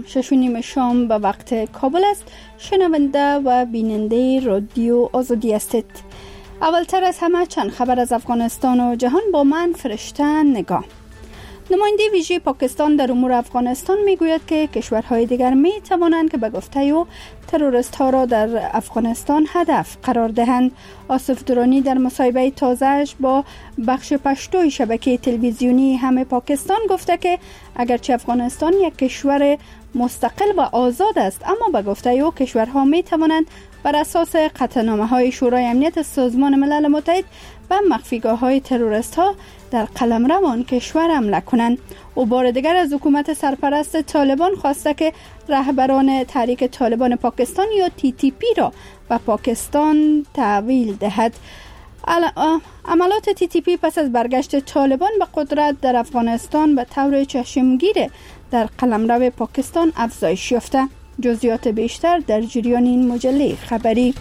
6:30 شام به وقت کابل است. شنونده و بیننده رادیو آزادی هستید. اولتر از همه چند خبر از افغانستان و جهان با من فرشته نگاه. نماینده ویژه پاکستان در امور افغانستان میگوید که کشورهای دیگر می توانند که به گفته او تروریست ها را در افغانستان هدف قرار دهند. آصف درانی در مصاحبه تازه‌اش با بخش پشتوی شبکه تلویزیونی همه پاکستان گفته که اگرچه افغانستان یک کشور مستقل و آزاد است، اما به گفته او کشورها می توانند بر اساس قطعنامه‌های شورای امنیت سازمان ملل متحد و مخفیگاه‌های تروریست ها در قلمرو آن کشور حمله کنند. او بار دیگر از حکومت سرپرست طالبان خواسته که رهبران تحریک طالبان پاکستان یا TTP را به پاکستان تحویل دهد. عملات TTP پس از برگشت طالبان به قدرت در افغانستان به طور چشمگیر در قلمرو پاکستان افزایش یافته. جزئیات بیشتر در جریان این مجله خبری.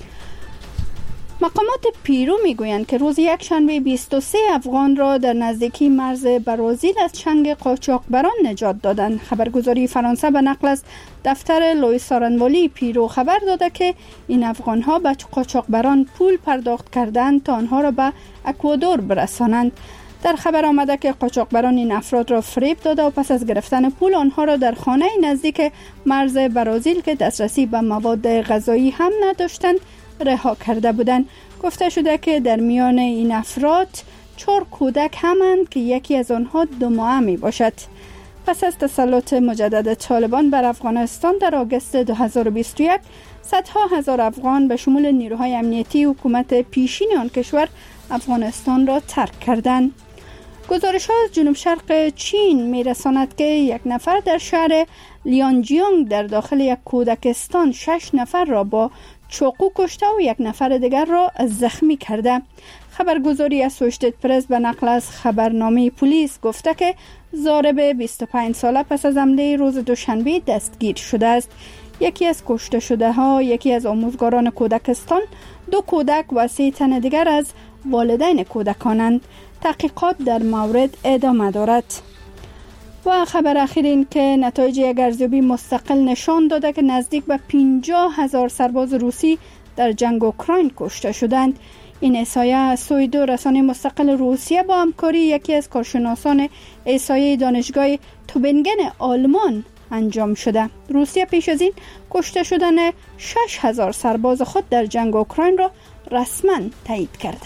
مقامات پیرو میگویند که روز یکشنبه 23 افغان را در نزدیکی مرز برازیل از چنگ قاچاقبران نجات دادند. خبرگزاری فرانسه به نقل از دفتر لوئیس آرنوالی پیرو خبر داده که این افغان‌ها به قاچاقبران پول پرداخت کردند تا آنها را به اکوادور برسانند. در خبر آمده که قاچاقبران این افراد را فریب داده و پس از گرفتن پول آنها را در خانه نزدیک مرز برازیل که دسترسی به مواد غذایی هم نداشتند رها کرده بودند. گفته شده که در میان این افراد 4 کودک همند که یکی از آنها 2 ماهه می باشد. پس از تسلط مجدد طالبان بر افغانستان در آگوست 2021 صدها هزار افغان به شمول نیروهای امنیتی حکومت پیشین آن کشور افغانستان را ترک کردند. گزارش‌ها از جنوب شرق چین می‌رساند که یک نفر در شهر لیانجیانگ در داخل یک کودکستان 6 نفر را با چاقو کشته و یک نفر دیگر را زخمی کرده. خبرگزاری اسوشیتد پرس به نقل از خبرنامه پلیس گفته که ضارب 25 ساله پس از حمله روز دوشنبه دستگیر شده است. یکی از کشته شده ها یکی از آموزگاران کودکستان، 2 کودک و 3 تن دیگر از والدین کودکانند. تحقیقات در مورد ادامه دارد. و خبر اخیر این که نتایج یک ارزیابی مستقل نشان داده که نزدیک به 50,000 سرباز روسی در جنگ اوکراین کشته شدند. این احصایه از سوی 2 رسانه مستقل روسیه با همکاری یکی از کارشناسان احصایه دانشگاه توبینگن آلمان انجام شده. روسیه پیش از این کشته شدن 6,000 سرباز خود در جنگ اوکراین را رسما تایید کرده.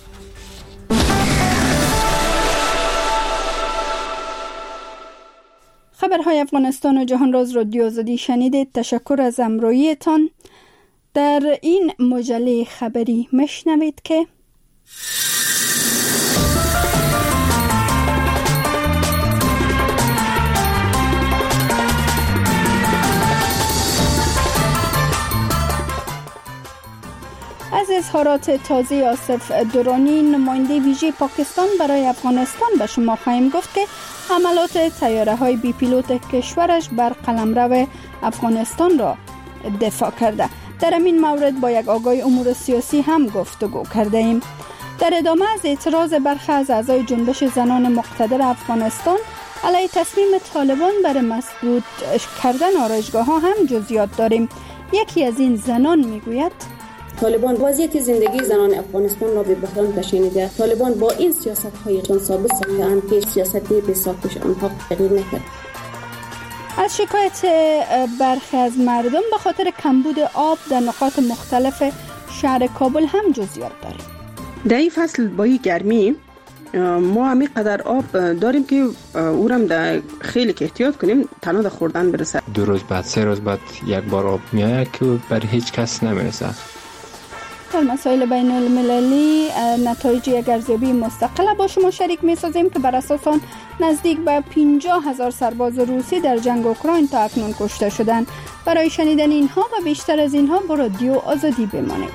خبرهای افغانستان و جهان را از رادیو آزادی شنیدید. تشکر از همراهیتان. در این مجله خبری مشنوید که از اظهارات تازه آصف درانی نماینده ویژه پاکستان برای افغانستان به شما خواهیم گفت که حملات طیاره‌های بی پیلوت کشورش بر قلمرو افغانستان را دفاع کرده. در این مورد با یک آگاه امور سیاسی هم گفتگو کرده ایم. در ادامه از اعتراض برخی از اعضای جنبش زنان مقتدر افغانستان علیه تصمیم طالبان بر مسدود کردن آرایشگاه‌ها هم جزئیات داریم. یکی از این زنان میگوید طالبان وضعیت زندگی زنان افغانستان را به بحران کشانیده. طالبان با این سیاست‌هایشان ثابت ساخته‌اند که سیاست بی‌ساختش آنها تغییر نکرد. از شکایت برخی از مردم به خاطر کمبود آب در نقاط مختلف شهر کابل هم جزئیات داریم. در این فصل با این گرمی ما همینقدر آب داریم که او را در خیلی که احتیاط کنیم تنها در خوردن برسه. 2 روز بعد 3 روز بعد یک بار آب میاد که برای هیچ کس نمیرسه. در مسائل بین المللی نتایج یک ارزیابی مستقل با شما شریک می سازیم که بر اساس آن نزدیک به 50,000 سرباز روسی در جنگ اوکراین تا اکنون کشته شدند. برای شنیدن اینها و بیشتر از اینها با رادیو آزادی بمانید.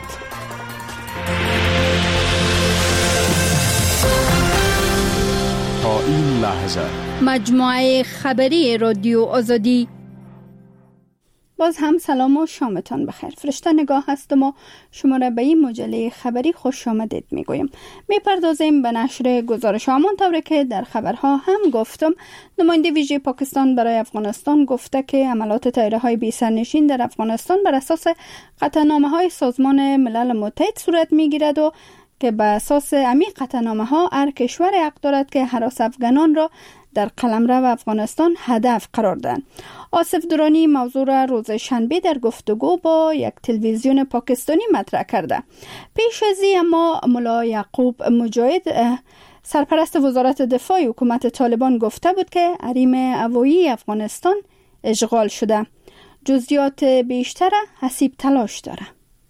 تا این لحظه مجموعه خبری رادیو آزادی باز هم سلام و شامتان بخیر. فرشته نگاه هستم و شما را به این مجله خبری خوش آمدید میگویم. میپردازیم به نشر گزارش همان طوری که در خبرها هم گفتم. نماینده ویژه پاکستان برای افغانستان گفته که عملات طیاره های بی سرنشین در افغانستان بر اساس قطعنامه های سازمان ملل متحد صورت میگیرد و که بر اساس همین قطعنامه ها هر کشور حق دارد که هراس افغانان را در قلمرو افغانستان هدف قرار دهند. آصف درانی موضوع را روز شنبه در گفتگو با یک تلویزیون پاکستانی مطرح کرده. پیش از این اما ملا یعقوب مجاهد سرپرست وزارت دفاع حکومت طالبان گفته بود که حریم هوایی افغانستان اشغال شده. جزئیات بیشتر حسیب تلاش داره.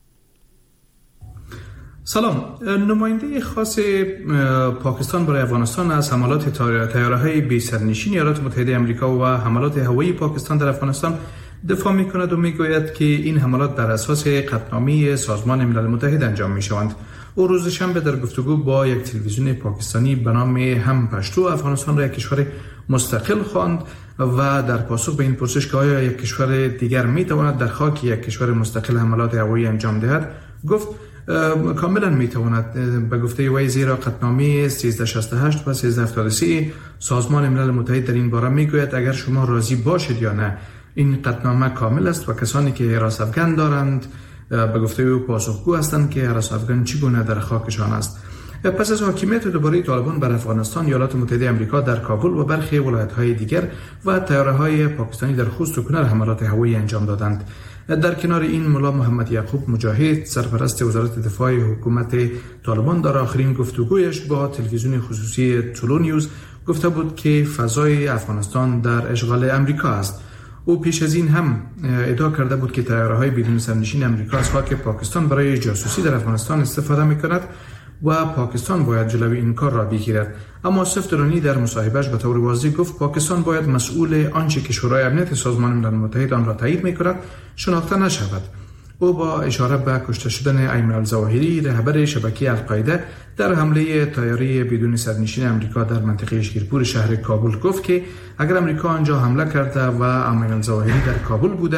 سلام. نماینده خاص پاکستان برای افغانستان از حملات طیاره‌های بی سرنشین ایالات متحده آمریکا و حملات هوایی پاکستان در افغانستان دفاع می‌کند و می‌گوید که این حملات بر اساس قطعنامه سازمان ملل متحد انجام می‌شوند. او روز شنبه در گفتگو با یک تلویزیون پاکستانی به نام هم پشتو افغانستان را یک کشور مستقل خواند و در پاسخ به این پرسش که آیا یک کشور دیگر می‌تواند در خاک یک کشور مستقل حملات هوایی انجام دهد گفت کاملا میتواند. به گفته وی زیرا قطعنامه 1368 و 1373 سازمان ملل متحد در این باره میگوید اگر شما راضی باشید یا نه این قطعنامه کامل است و کسانی که هراس افغان دارند به گفته او پاسخگو هستند که هراس افغان چگونه در خاکشان است. پس از حاکمیت دوباره طالبان بر افغانستان، ایالات متحده آمریکا در کابل و برخی ولایت‌های دیگر و طیاره‌های پاکستانی در خوست و کنر حملات هوایی انجام دادند. در کنار این ملا محمد یعقوب مجاهد سرپرست وزارت دفاع حکومت طالبان در آخرین گفتگویش با تلویزیون خصوصی طلو نیوز گفته بود که فضای افغانستان در اشغال امریکا است. او پیش از این هم ادعا کرده بود که طیاره‌های بدون سرنشین امریکا از خاک پاکستان برای جاسوسی در افغانستان استفاده می‌کند و پاکستان باید جلوی این کار را بگیرد. اما آصف درانی در مصاحبهش به طور واضح گفت پاکستان باید مسئول آنچه که شورای امنیت سازمان ملل متحد آن را تایید می‌کند شناخته نشود. او با اشاره به کشته شدن ایمن الظواهری رهبر شبکه القاعده در حمله طیاره بدون سرنشین امریکا در منطقه شیرپور شهر کابل گفت که اگر امریکا آنجا حمله کرده و ایمن الظواهری در کابل بوده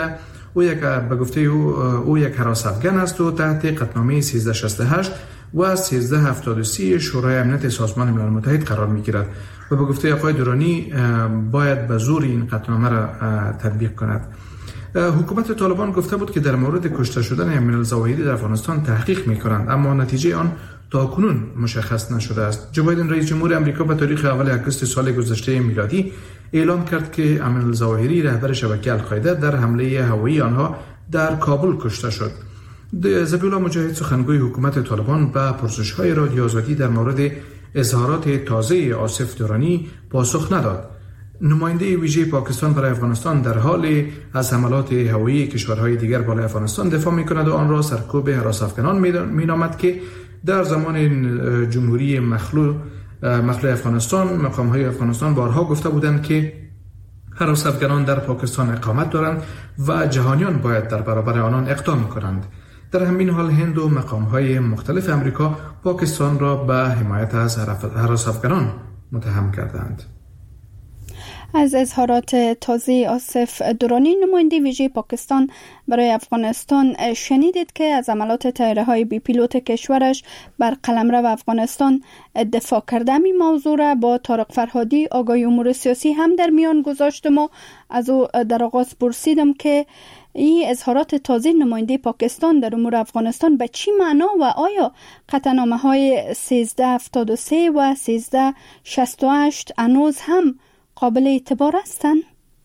به گفته او یک هراس افغان است و تحت قطعنامه 1368 و 1373 شورای امنیت سازمان ملل متحد قرار می‌گیرد و به گفته آقای درانی باید به زور این قطعنامه را تطبیق کند. حکومت طالبان گفته بود که در مورد کشته شدن ایمن الظواهری در افغانستان تحقیق می‌کنند اما نتیجه آن تاکنون مشخص نشده است. جو بایدن رئیس جمهور آمریکا به تاریخ اول آگوست سال گذشته میلادی اعلام کرد که ایمن الظواهری رهبر شبکه القاعده در حمله هوایی آنها در کابل کشته شد. ذبیح الله مجاهد سخنگوی حکومت طالبان به پرسش‌های رادیو آزادی در مورد اظهارات تازه آصف درانی پاسخ نداد. نماینده ویژه پاکستان برای افغانستان در حال از حملات هوایی کشورهای دیگر بالای افغانستان دفاع می‌کند و آن را سرکوب هراس افغانان می‌نامد که در زمان جمهوری مخلوع افغانستان مقام‌های افغانستان بارها گفته بودند که هراس افغانان در پاکستان اقامت دارند و جهانیان باید در برابر آنان اقدام کنند. در همین حال هند و مقام‌های مختلف امریکا پاکستان را به حمایت از هراس افغانان متهم کردند. از اظهارات تازه آصف درانی نماینده ویژه پاکستان برای افغانستان شنیدید که از عملات طیاره‌های بی پیلوت کشورش بر قلمرو افغانستان دفاع کرده. این موضوع را با طارق فرهادی آگاهی امور سیاسی هم در میان گذاشتم و از او در آغاز پرسیدم که این اظهارات تازه نماینده پاکستان در امور افغانستان به چی معنا و آیا قطعنامه‌های 1373 و 1368 هنوز هم قابل اعتبار هستند؟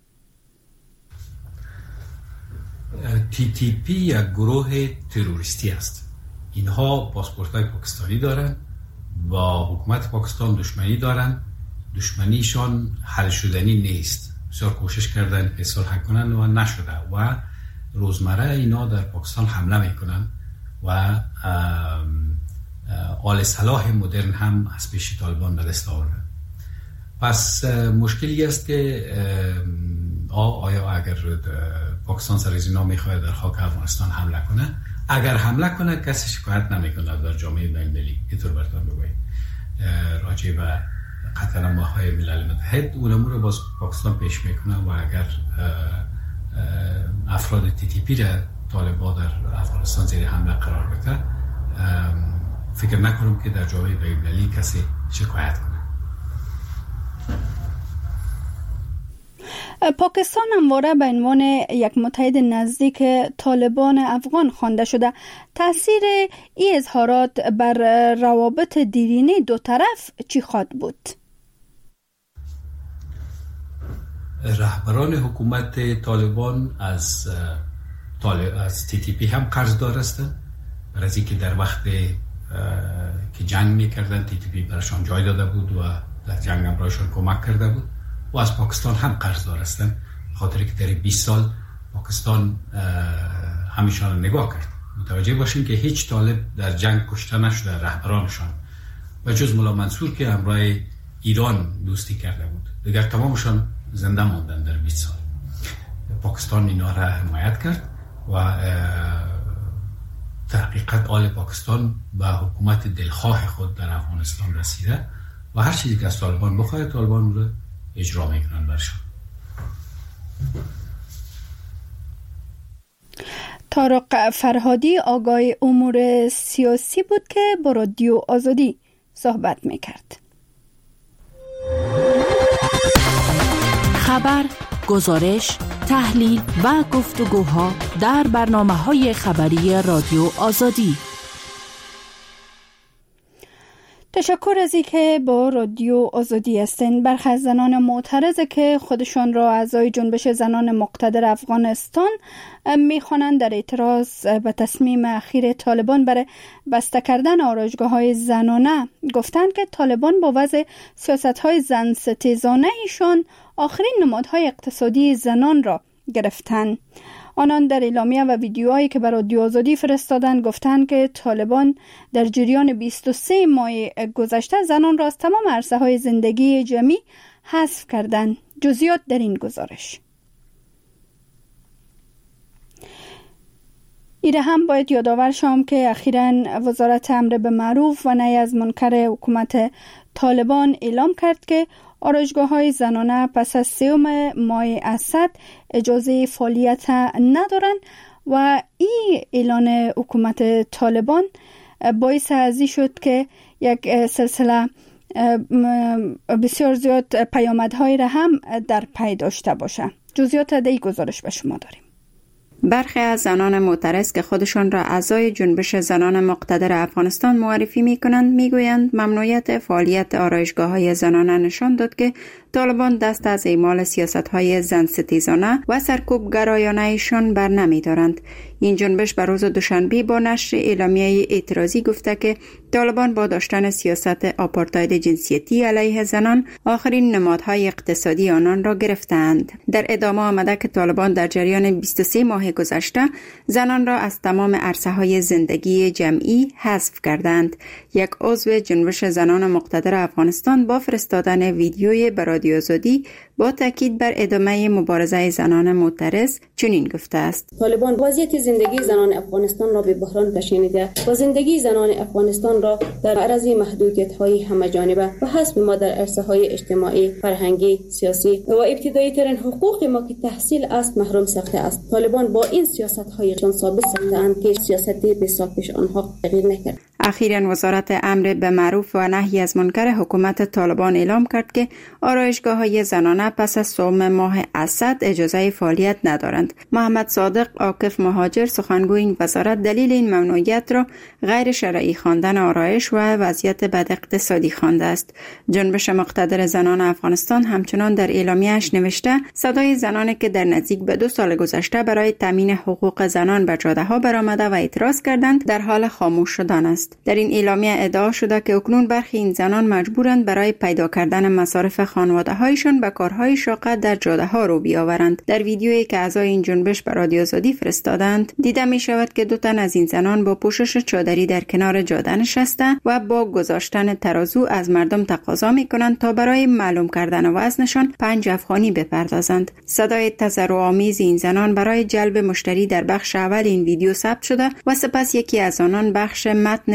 TTP یک گروه تروریستی است. اینها پاسپورت‌های پاکستانی دارند، با حکومت پاکستان دشمنی دارند. دشمنیشان حل شدنی نیست. بسیار کوشش کردن که صلح کنند و نشده و روزمره اینا در پاکستان حمله میکنن و آل سلاح مدرن هم از پیش طالبان به دست آوردن. پس مشکلی است که آیا اگر پاکستان سر از اینا میخواد در خاک افغانستان حمله کنه، اگر حمله کنه کسی شکایت نمیکنه در جامعه بین‌المللی. اینطور براتون بگویم راجع به قطعنامه‌های ملل متحد اون امور باز پاکستان پیش میکنه و اگر افراد TTP را طالبان در افغانستان زیر حمله قرار بده، فکر نکنم که در جامعه بین‌المللی کسی شکایت کنه. پاکستان همواره به عنوان یک متحد نزدیک طالبان افغان خوانده شده. تاثیر این اظهارات بر روابط دیرینه دو طرف چی خواهد بود؟ رهبران حکومت طالبان از TTP هم قرضدار هستند، برای از اینکه در وقت که جنگ میکردن TTP برایشان جای داده بود و در جنگ هم برایشان کمک کرده بود، و از پاکستان هم قرضدار هستند، خاطر که در 20 سال پاکستان همیشان نگاه کرد. متوجه باشین که هیچ طالب در جنگ کشته نشده رهبرانشان، و جز ملا منصور که همراه ایران دوستی کرده بود، دیگر تمامشان زنده ماندن در 20 سال. پاکستان اینا را حمایت کرد و تحقیقات آل پاکستان به حکومت دلخواه خود در افغانستان رسیده و هر چیزی که از طالبان بخواد طالبان رو اجرا میکنن برشان. طارق فرهادی آگاه امور سیاسی بود که با رادیو آزادی صحبت میکرد. خبر، گزارش، تحلیل و گفتگوها در برنامه‌های خبری رادیو آزادی. تشکر از اینکه با رادیو آزادی هستین. برخی از زنان معترض که خودشان را اعضای جنبش زنان مقتدر افغانستان می‌خوانند در اعتراض به تصمیم اخیر طالبان برای بسته کردن آرایشگاه‌های زنانه گفتند که طالبان با وضع سیاست‌های زن ستیزانه ایشان آخرین نمادهای اقتصادی زنان را گرفتند. آنان در اعلامیه و ویدیوهایی که بر رادیو آزادی فرستادند گفتند که طالبان در جریان 23 ماه گذشته زنان را از تمام عرصه‌های زندگی جمعی حذف کردند. جزئیات در این گزارش. ایره هم باید یادآور شوم که اخیراً وزارت امر به معروف و نهی از منکر حکومت طالبان اعلام کرد که آرایشگاه‌های زنانه پس از 3 ماه اسد اجازه فعالیت ندارند و این اعلان حکومت طالبان باعث ازی شد که یک سلسله بسیار زیاد پیامدهای را هم در پی داشته باشه. جزئیات در این گزارش به شما داریم. برخی از زنان معترض که خودشان را اعضای جنبش زنان مقتدر افغانستان معرفی می‌کنند می‌گویند ممنوعیت فعالیت آرایشگاه‌های زنانه نشان داد که طالبان دست از اعمال سیاست‌های زن ستیزانه و سرکوب گرایانه‌شان بر نمی‌دارند. این جنبش بر روز دوشنبه با نشر اعلامیه اعتراضی گفته که طالبان با داشتن سیاست آپارتاید جنسیتی علیه زنان آخرین نمادهای اقتصادی آنان را گرفتند. در ادامه آمده که طالبان در جریان 23 ماه گذشته زنان را از تمام عرصه‌های زندگی جمعی حذف کردند. یک عضو جنبش زنان مقتدر افغانستان با فرستادن ویدیوی بر رادیو آزادی با تاکید بر ادامه مبارزه زنان معترض چنین گفته است: طالبان وضعیت زندگی زنان افغانستان را به بحران کشانیده و زندگی زنان افغانستان را در معرض محدودیت‌های همه‌جانبه و حذف ما در عرصه‌های اجتماعی، فرهنگی، سیاسی و ابتدایی ترین حقوق ما که تحصیل است محروم ساخته است. طالبان با این سیاست‌هایشان ثابت ساخته‌اند که سیاستی به ساختش آنها تغییر نکرد. اخیراً وزارت امر به معروف و نهی از منکر حکومت طالبان اعلام کرد که آرایشگاه‌های زنانه پس از 3 ماه اسد اجازه فعالیت ندارند. محمد صادق عاکف مهاجر سخنگوی این وزارت دلیل این ممنوعیت را غیر شرعی خواندن آرایش و وضعیت بد اقتصادی خوانده است. جنبش مقتدر زنان افغانستان همچنان در اعلامیه‌اش نوشته صدای زنانی که در نزدیک به 2 سال گذشته برای تامین حقوق زنان به جاده‌ها برآمده و اعتراض کردند در حال خاموش شدن است. در این اعلامیه ادعا شده که اکنون برخی این زنان مجبورند برای پیدا کردن مصارف خانواده‌هایشان به کارهای شاق در جاده‌ها رو بیاورند. در ویدیویی که اعضای این جنبش به رادیو آزادی فرستادند دیده می شود که 2 تن از این زنان با پوشش چادری در کنار جاده نشسته و با گذاشتن ترازو از مردم تقاضا می کنند تا برای معلوم کردن وزنشان 5 افغانی بپردازند. صدای تضرع‌آمیز این زنان برای جلب مشتری در بخش اول این ویدیو ثبت شده و سپس یکی از آنان بخش متن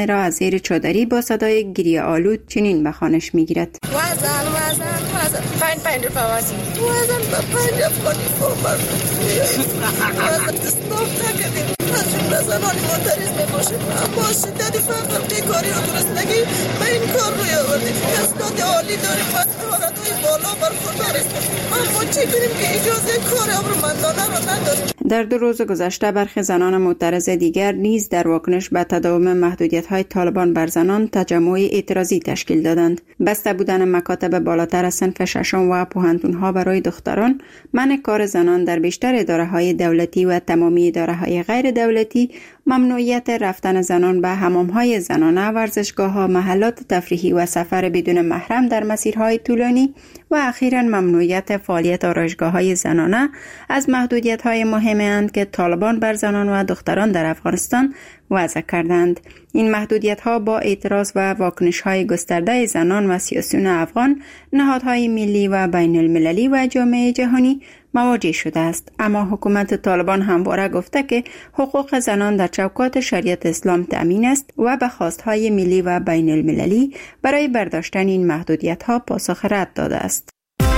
جامعه را از زیر چادری با صدای گریه آلود چنین به خوانش میگیرد. وزن 5 روپا وزن با 5 افغانی کمک وزن استاف نکردیم از جمله زنان معترض میباشیم اما شدت فقر بیکاری و گرسنگی به این کار روی آوردیم اسناد عالی داریم و مهارت‌های بالا برخوردار هستیم اما چه کنیم که اجازه کار ابرومندانه را نداریم. در 2 روز گذشته برخی زنان معترض دیگر نیز در واکنش به تداوم محدودیت‌های طالبان بر زنان تجمع اعتراضی تشکیل دادند. بسته بودن مکاتب بالاتر از صنف ششم و پوهنتون‌ها برای دختران، منع کار زنان در بیشتر اداره‌های دولتی و تمامی اداره‌های غیر دولتی، ممنوعیت رفتن زنان به حمام‌های زنانه، ورزشگاه‌ها، محلات تفریحی و سفر بدون محرم در مسیرهای طولانی و اخیراً ممنوعیت فعالیت آرایشگاه‌های زنانه از محدودیت‌های مهمی اند که طالبان بر زنان و دختران در افغانستان وضع کردند. این محدودیت‌ها با اعتراض و واکنش‌های گسترده زنان و سیاسیون افغان، نهادهای ملی و بین المللی و جامعه جهانی مواجه شده است. اما حکومت طالبان همواره گفته که حقوق زنان در چوکات شریعت اسلام تأمین است و به خواستهای ملی و بین المللی برای برداشتن این محدودیت‌ها پاسخ رد داده است.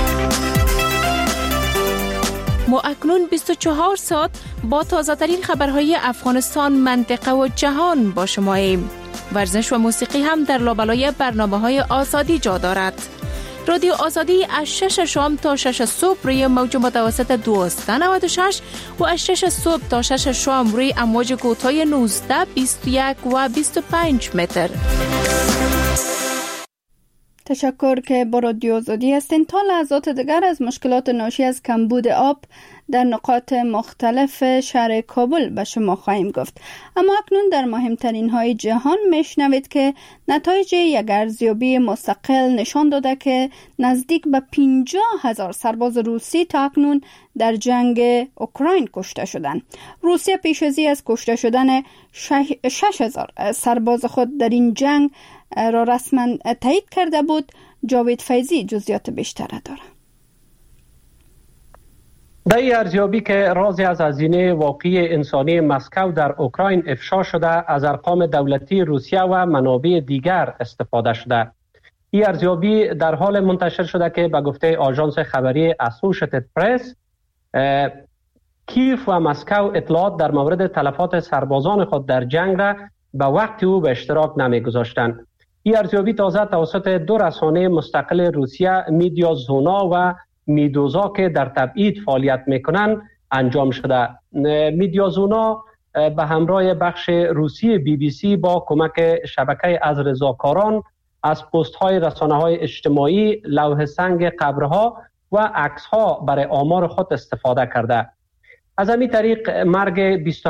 ما اکنون 24 ساعت با تازه‌ترین خبرهای افغانستان، منطقه و جهان با شماییم. ورزش و موسیقی هم در لابلای برنامه‌های آزادی جا دارد. رادیو آزادی از 6 شام تا 6 صبح روی موج متوسط 1296 و از 6 صبح تا 6 شام روی امواج کوتاه 19، 21 و 25 متر. تشکر که با رادیو آزادی هستین. تا لحظات دیگر از مشکلات ناشی از کمبود آب در نقاط مختلف شهر کابل به شما خواهیم گفت. اما اکنون در مهمترین های جهان میشنوید که نتایج یک ارزیابی مستقل نشان داده که نزدیک به 50,000 سرباز روسی تا اکنون در جنگ اوکراین کشته شدند. روسیه پیش از کشته شدن 6,000 سرباز خود در این جنگ را رسما تایید کرده بود. جاوید فیضی جزئیات بیشتر دارد. در این ارزیابی که رازی از هزینه واقعی انسانی مسکو در اوکراین افشا شده، از ارقام دولتی روسیه و منابع دیگر استفاده شده. این ارزیابی در حال منتشر شده که به گفته آژانس خبری اسوشیتد پرس، کیف و مسکو اطلاعات در مورد تلفات سربازان خود در جنگ را به وقت او به اشتراک نمی‌گذاشتند. این ارزیابی تازه توسط 2 رسانه مستقل روسیه، میدیا زونا و میدوزا که در تبعید فعالیت میکنند انجام شده. میدیا زونا به همراه بخش روسی بی بی سی با کمک شبکه از رضاکاران از پست های رسانه های اجتماعی، لوح سنگ قبرها و عکس ها برای آمار خود استفاده کرده. از همین طریق مرگ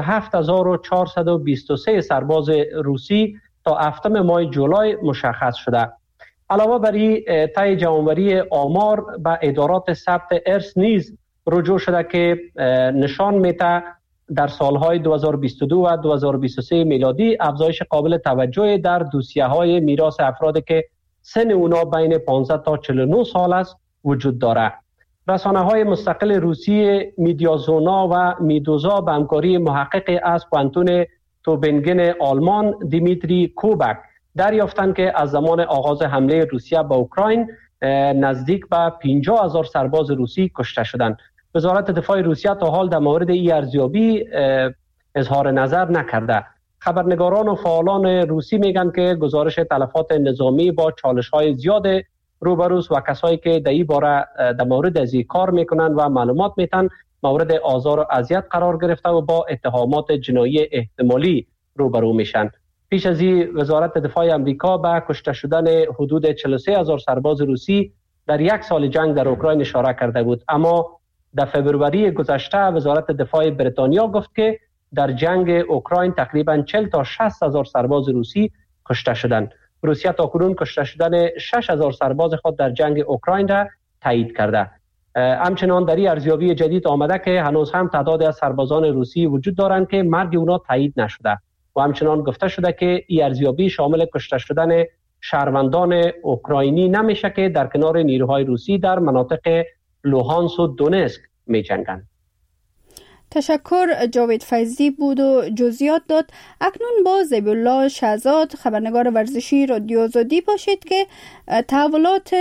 27,423 سرباز روسی تا 7 ماه جولای مشخص شده. علاوه بر این، طی جمع‌آوری آمار به ادارات ثبت ارث نیز رجوع شده که نشان میده در سالهای 2022 و 2023 میلادی افزایش قابل توجهی در دوسیه‌های میراث افرادی که سن اونا بین 15 تا 49 سال است وجود دارد. رسانه‌های مستقل روسی میدیازونا و میدوزا به همکاری محقق از پوهنتون توبینگن آلمان دیمیتری کوبک دریافتند که از زمان آغاز حمله روسیه به اوکراین نزدیک به 50,000 سرباز روسی کشته شدند. وزارت دفاع روسیه تا حال در مورد این ارزیابی اظهار نظر نکرده. خبرنگاران و فعالان روسی میگن که گزارش تلفات نظامی با چالش‌های زیاد روبروست و کسایی که در این باره در مورد از این کار میکنن و معلومات میتن مورد آزار و اذیت قرار گرفته و با اتهامات جنایی احتمالی روبرو میشن. پیش از این وزارت دفاع امریکا به کشته شدن حدود 43,000 سرباز روسی در 1 سال جنگ در اوکراین اشاره کرده بود، اما در فبروری گذشته وزارت دفاع بریتانیا گفت که در جنگ اوکراین تقریبا 40 تا 60,000 سرباز روسی کشته شدند. روسیه تاکنون کشته شدن 6,000 سرباز خود در جنگ اوکراین را تایید کرده. همچنان در این ارزیابی جدید آمده که هنوز هم تعدادی از سربازان روسی وجود دارند که مرگ اونا تایید نشده و همچنان گفته شده که این ارزیابی شامل کشته شدن شهروندان اوکراینی نمیشه که در کنار نیروهای روسی در مناطق لوهانس و دونسک می جنگند. تشکر. جاوید فیضی بود و جزئیات داد. اکنون با زبی‌الله شهزاد خبرنگار ورزشی رادیو آزادی باشید که تحولات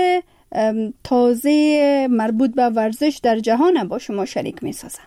تازه مربوط به ورزش در جهان با شما شریک می سازم.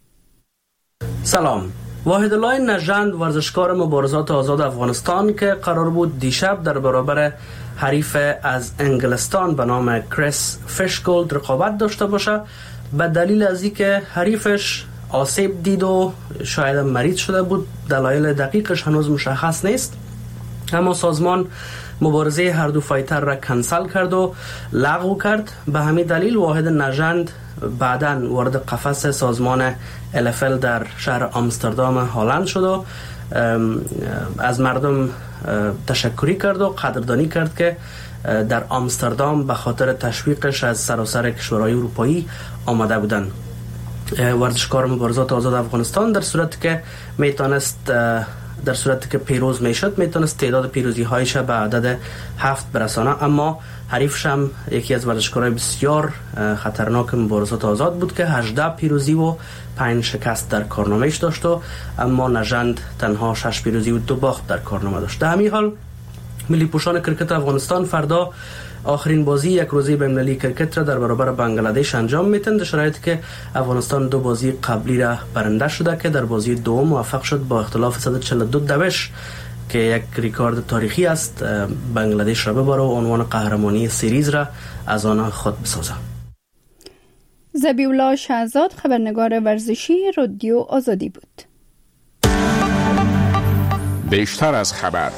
سلام. واحدالله نژند ورزشکار مبارزات آزاد افغانستان که قرار بود دیشب در برابر حریف از انگلستان به نام کریس فیشگولد رقابت داشته باشه، به دلیل از اینکه حریفش آسیب دید و شاید مریض شده بود، دلایل دقیقش هنوز مشخص نیست، اما سازمان مبارزه هر دو فایتر را کنسل کرد و لغو کرد. به همین دلیل واحد نژند بعداً وارد قفس سازمان LFL در شهر آمستردام هلند شد و از مردم تشکری کرد و قدردانی کرد که در آمستردام به خاطر تشویقش از سراسر کشورهای اروپایی آمده بودند. ورزشکار مبارزات آزاد افغانستان در صورتی که پیروز میشد میتونست تعداد پیروزی هایش به عدد 7 برسانه، اما حریفش هم یکی از ورزشکارهای بسیار خطرناک مبارزات آزاد بود که 18 پیروزی و 5 شکست در کارنامهش داشت و اما نژند تنها 6 پیروزی و 2 باخت در کارنامه داشت. در همین حال ملی پوشان کرکت افغانستان فردا آخرین بازی یک روزه بین‌المللی کرکت را در برابر بنگلادش انجام میتند، در شرایطی که افغانستان 2 بازی قبلی را برنده شده که در بازی دوم موفق شد با اختلاف 142 دوش که یک ریکارد تاریخی است بنگلادش را ببره و عنوان قهرمانی سریز را از آن خود بسازه. زبی‌الله شهزاد خبرنگار ورزشی رادیو آزادی بود. بیشتر از خبر.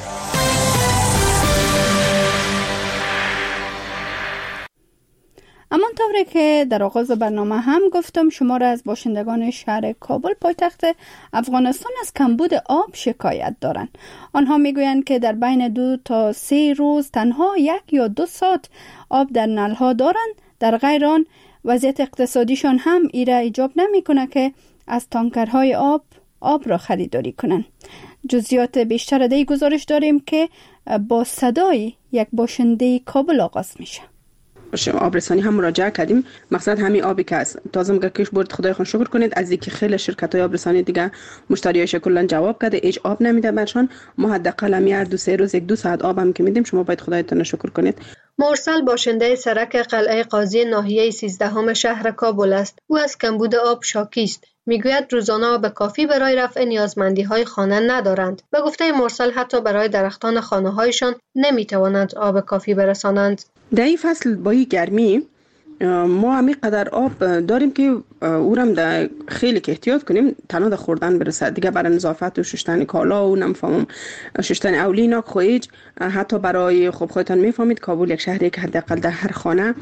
همانطوری که در آغاز برنامه هم گفتم، شمار از باشندگان شهر کابل پایتخت افغانستان از کمبود آب شکایت دارند. آنها میگویند که در بین 2 تا 3 روز تنها 1 یا 2 ساعت آب در نلها دارند. در غیر آن وضعیت اقتصادیشان هم ایره ایجاب نمی کنه که از تانکرهای آب را خریداری کنند. جزئیات بیشتر دی گزارش داریم که با صدای یک باشنده کابل آغاز میشه. آبرسانی هم مراجعه کردیم. مقصد همین آبی که است. تازه میگه کش برد خدای خون شکر کنید از اینکه خیلی شرکت‌های آبرسانی دیگه مشتریاش کلا جواب کرده هیچ آب نمیده برشان. ما حداقل هر 2-3 روز 1-2 ساعت آب هم که میدیم. شما باید خدایتون شکر کنید. مرسل باشنده سرک قلعه قاضی ناحیه 13 شهر کابل است. او از کمبود آب شاکی است. میگوید روزانه آب کافی برای رفع نیازمندی‌های خانه ندارند. به گفته مرسل حتی برای درختان خانه‌هایشان نمی‌توانند آب کافی برسانند. در این فصل با این گرمی ما همین قدر آب داریم که اورم در خیلی که احتیاط کنیم تنها در خوردن برسد دیگه، برای نظافت و شستن کالا و نمیفهمم شستن اولینا خویج، حتی برای خب خودتان میفهمید کابل یک شهری که حداقل در هر خانه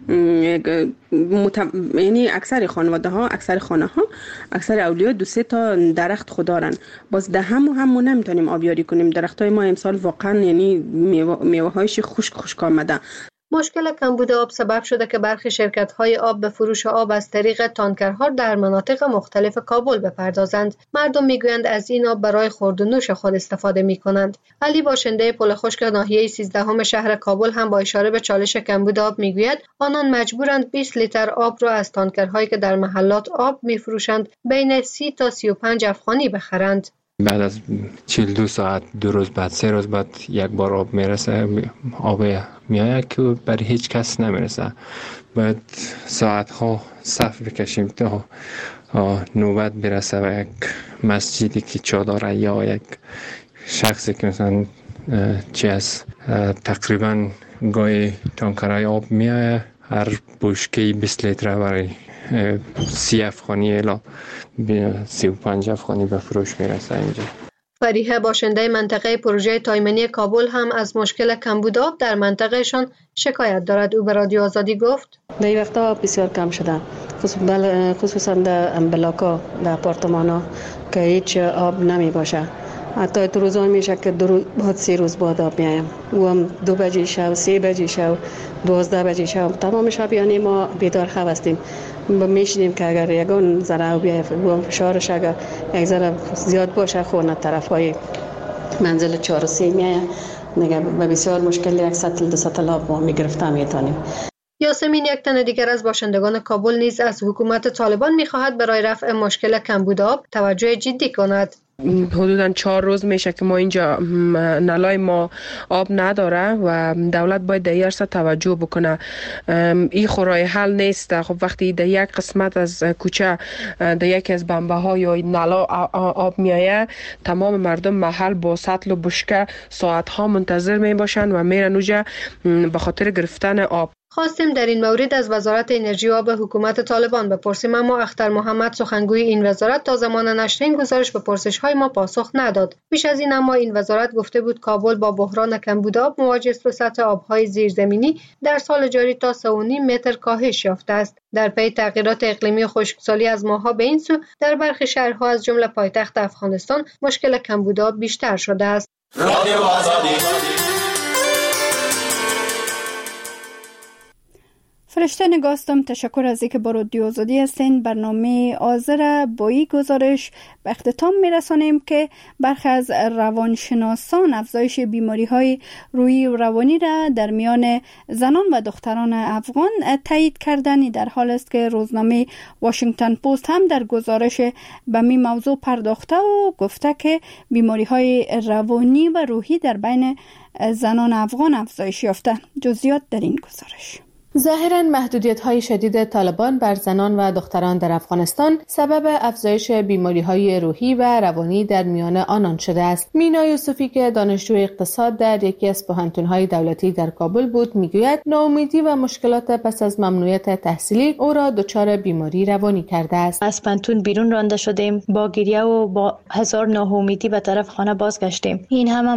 یعنی اکثر خانواده ها اکثر اولیا 2-3 تا درخت خود دارن. باز ده همو نمیتونیم آبیاری کنیم. درخت های ما امسال واقعا یعنی میوه هایش خشک آمده. مشکل کمبود آب سبب شده که برخی شرکت‌های آب به فروش آب از طریق تانکرها در مناطق مختلف کابل بپردازند. مردم میگویند از این آب برای خورد و نوش خود استفاده می‌کنند. علی باشنده پل خشک ناحیه 13 شهر کابل هم با اشاره به چالش کمبود آب میگوید آنان مجبورند 20 لیتر آب را از تانکرهایی که در محلات آب می‌فروشند بین 30 تا 35 افغانی بخرند. بعد از 42 ساعت 2 روز بعد 3 روز بعد یک بار آب میرسه، آب میاد که برای هیچ کس نمیرسه. بعد ساعت ها صف بکشیم تا نوبت برسه و یک مسجدی که چادر یا یک شخصی که مثلا تقریبا گاهی تانکرهای آب میاد، هر بشکه 20 لیتر برای 30 افغانی الا 35 افغانی به فروش میرسه اینجا. فریحه باشنده منطقه پروژه تایمنی کابل هم از مشکل کمبود آب در منطقهشان شکایت دارد. او به رادیو آزادی گفت در این وقتا بسیار کم شده، خصوصا در بلاکا در آپارتمانا که هیچ آب نمی باشه. حتی تو روزان میشه که 3 روز بعد آب میایم. او هم 2 بجه شب، 3 بجه شب، 12 بجه شب تمام شب یعنی ما بیدار خواب هستیم. میشنیم که اگر یگان ذره آب بیاید و فشارش اگر یک ذره زیاد باشه خونه طرفای منزل 4 و 3 میاید. نگه به بسیار مشکل 1 سطل 2 سطل آب ما میگرفته میتونیم. یاسمین، یک تن دیگر از باشندگان کابل، نیز از حکومت طالبان می‌خواهد برای رفع مشکل کمبود آب توجه جدی کند. حدوداً 4 روز میشه که ما اینجا نلای ما آب نداره و دولت باید در این توجه بکنه. این خورای حل نیست. خب وقتی در یک قسمت از کوچه در یکی از بمبه ها یا نلا آب میایه، تمام مردم محل با سطل و بشکه ساعت ها منتظر می باشند و میرن اونجا به خاطر گرفتن آب. خواستیم در این مورد از وزارت انرژی و آب حکومت طالبان بپرسیم، اما اختر محمد، سخنگوی این وزارت، تا زمان نشر این گزارش به پرسش‌های ما پاسخ نداد. بیش از این اما این وزارت گفته بود کابل با بحران کمبود آب مواجه است و سطح آب‌های زیرزمینی در سال جاری تا 3.5 متر کاهش یافته است. در پی تغییرات اقلیمی و خشکسالی از ماه‌ها به این سو، در برخی شهرها از جمله پایتخت افغانستان مشکل کمبود آب بیشتر شده است. فرشته نگاستم، تشکر از اینکه با رادیو آزادی هستین. برنامه آذر با این گزارش به اختتام میرسانیم که برخی از روانشناسان افزایش بیماری‌های روحی و روانی را در میان زنان و دختران افغان تایید کردن. در حال است که روزنامه واشنگتن پست هم در گزارش به این موضوع پرداخته و گفته که بیماری‌های روانی و روحی در بین زنان افغان افزایش یافته. جزئیات در این گزارش. ظاهراً محدودیت‌های شدید طالبان بر زنان و دختران در افغانستان سبب افزایش بیماری‌های روحی و روانی در میان آنان شده است. مینا یوسفی که دانشجوی اقتصاد در یکی از پوهنتون‌های دولتی در کابل بود، میگوید ناامیدی و مشکلات پس از ممنوعیت تحصیلی او را دچار بیماری روانی کرده است. از پوهنتون بیرون رانده شدیم، با گریه و با هزار ناامیدی به طرف خانه بازگشتیم. این همه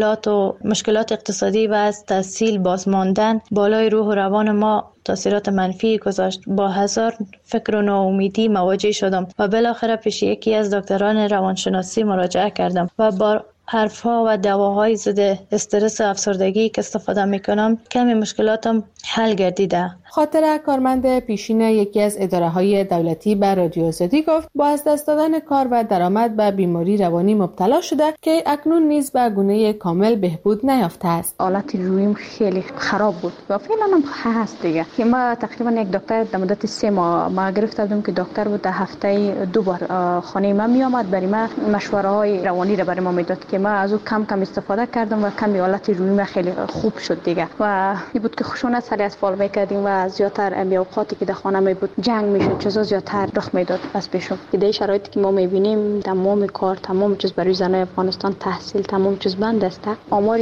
مشکلات اقتصادی و از تحصیل بازماندن بالای روح و روان ما تاثیرات منفی گذاشت. با هزار فکر و ناامیدی مواجه شدم و بالاخره پیش یکی از دکتران روانشناسی مراجعه کردم و با حرفها و دواهای ضد استرس و افسردگی که استفاده میکنم کمی مشکلاتم حل گردیده. خاطره کارمند پیشین یکی از اداره‌های دولتی به رادیو آزادی گفت با از دست دادن کار و درآمد به بیماری روانی مبتلا شده که اکنون نیز به گونه کامل بهبود نیافته است. حالت روحیم خیلی خراب بود و فعلا هم هست دیگه. که ما تقریبا یک دکتر در مدت 3 ماه ما گرفته بودم که دکتر بود، در هفته 2 بار خانه ما می آمد، برای ما مشوره‌های روانی را برای ما میداد که ما از او کم استفاده کردم و کمی حالت روحیم خیلی خوب شد دیگه. و این بود که خشونت سری از فال می‌کردیم و زیادتر اوقاتی که در خانه می بود جنگ میشد، چیزا زیادتر رخ میداد. پس پیشو که در شرایطی که ما میبینیم تمام کار، تمام چیز برای زنای افغانستان، تحصیل، تمام چیز بند است. آمار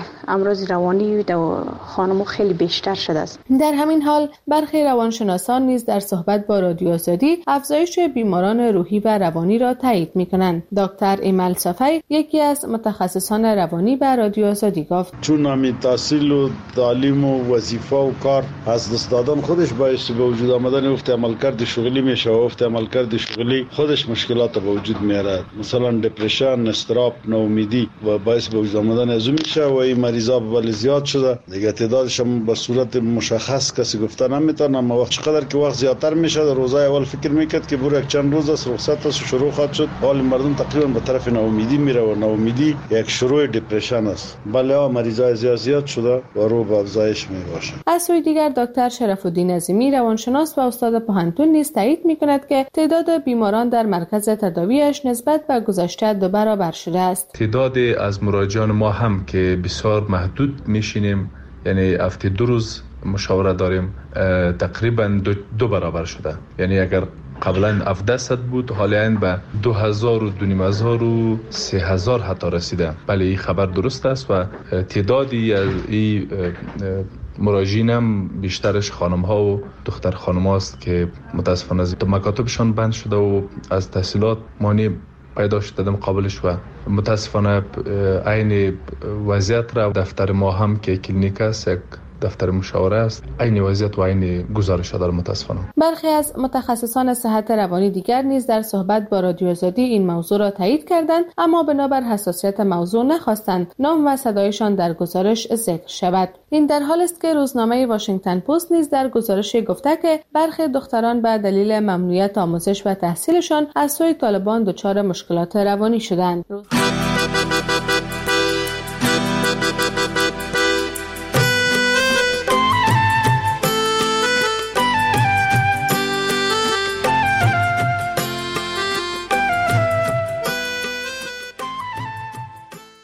امراض روانی در خانم‌ها خیلی بیشتر شده است. در همین حال برخی روانشناسان نیز در صحبت با رادیو آزادی افزایش بیماران روحی و روانی را تایید می‌کنند. دکتر ایمل صفی، یکی از متخصصان روانی، به رادیو آزادی گفت چون همین تحصیل و تعلیم و وظیفه و کار از دست دادن خودش باعث به وجود آمدن افت عملکرد شغلی میشه و افت عملکرد شغلی خودش مشکلات به وجود میاره، مثلا دپرشن، استراب، ناامیدی و باعث به وجود آمدن از میشه و این مریضا به زیاد شده دیگه. تعدادش هم به صورت مشخص کسی گفته نمیتونه، اما وقت چقدر که وقت زیادتر میشه در روزای اول فکر میکرد که برو یک چند روز است رخصت است شروع خواهد شد، حال مردم تقریبا به طرف ناامیدی میره و ناامیدی یک شروع دپرشن است. بله مریضای زیاد شده و رو به افزایش میباشه. از سوی دیگر دکتر شرف الدین عظیمی، روانشناس و استاد پوهنتون، نیز تایید می‌کند که تعداد بیماران در مرکز تداویش نسبت به گذشته 2 برابر شده است. تعداد از مراجعان ما هم که بسیار محدود میشینیم، یعنی هفته 2 روز مشاوره داریم، تقریبا 2 برابر شده. یعنی اگر قبلا 1700 بود حالا به 2000 و 2500 و 3000 حتی رسیده. بله این خبر درست است و تعدادی از این مراجعین هم بیشترش خانم ها و دختر خانم هاست که متاسفانه مکاتبشان بند شده و از تحصیلات مانع پیدا شده مقابلش و متاسفانه عین وضعیت را دفتر ما هم که کلینیک است، یک دفتر مشاوره است، عین وضعیت و عین گزارش داره متاسفانه. برخی از متخصصان صحت روانی دیگر نیز در صحبت با رادیو آزادی این موضوع را تایید کردند، اما بنابر حساسیت موضوع نخواستند نام و صدایشان در گزارش ذکر شود. این در حال است که روزنامه واشنگتن پست نیز در گزارش گفته که برخی دختران به دلیل ممنوعیت آموزش و تحصیلشان از سوی طالبان دچار مشکلات روانی شدند.